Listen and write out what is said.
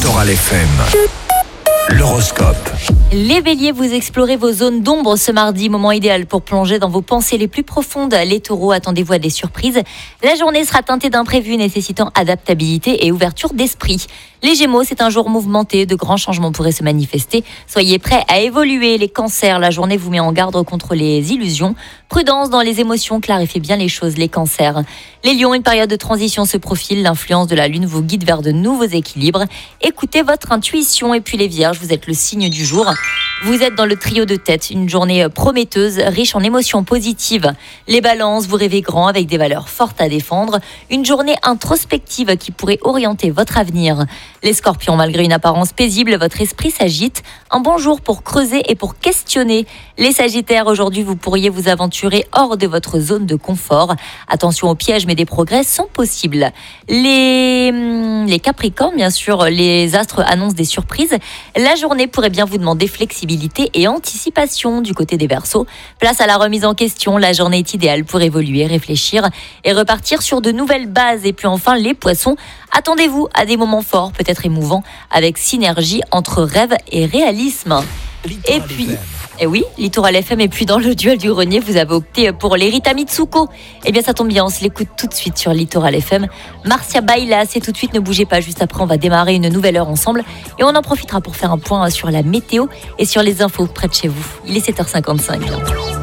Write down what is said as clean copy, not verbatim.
Littoral FM. L'horoscope. Les béliers, vous explorez vos zones d'ombre ce mardi, moment idéal pour plonger dans vos pensées les plus profondes. Les taureaux, attendez-vous à des surprises. La journée sera teintée d'imprévus nécessitant adaptabilité et ouverture d'esprit. Les gémeaux, c'est un jour mouvementé, de grands changements pourraient se manifester. Soyez prêts à évoluer. Les cancers, la journée vous met en garde contre les illusions. Prudence dans les émotions, clarifiez bien les choses, les cancers. Les lions, une période de transition se profile. L'influence de la lune vous guide vers de nouveaux équilibres. Écoutez votre intuition. Et puis les vierges, vous êtes le signe du jour. Vous êtes dans le trio de tête, une journée prometteuse, riche en émotions positives. Les balances, vous rêvez grand avec des valeurs fortes à défendre. Une journée introspective qui pourrait orienter votre avenir. Les scorpions, malgré une apparence paisible, votre esprit s'agite. Un bon jour pour creuser et pour questionner. Les sagittaires, aujourd'hui, vous pourriez vous aventurer hors de votre zone de confort. Attention aux pièges, mais des progrès sont possibles. Les capricornes, bien sûr, les astres annoncent des surprises. La journée pourrait bien vous demander flexibilité et anticipation du côté des Verseaux. Place à la remise en question, la journée est idéale pour évoluer, réfléchir et repartir sur de nouvelles bases. Et puis enfin, les poissons, attendez-vous à des moments forts, peut-être émouvants, avec synergie entre rêve et réalisme. Et puis... Et oui, Littoral FM, et puis dans le duel du grenier, vous avez opté pour l'Erita Mitsuko. Eh bien, ça tombe bien, on se l'écoute tout de suite sur Littoral FM. Marcia Baila, c'est tout de suite, ne bougez pas. Juste après, on va démarrer une nouvelle heure ensemble. Et on en profitera pour faire un point sur la météo et sur les infos près de chez vous. Il est 7h55.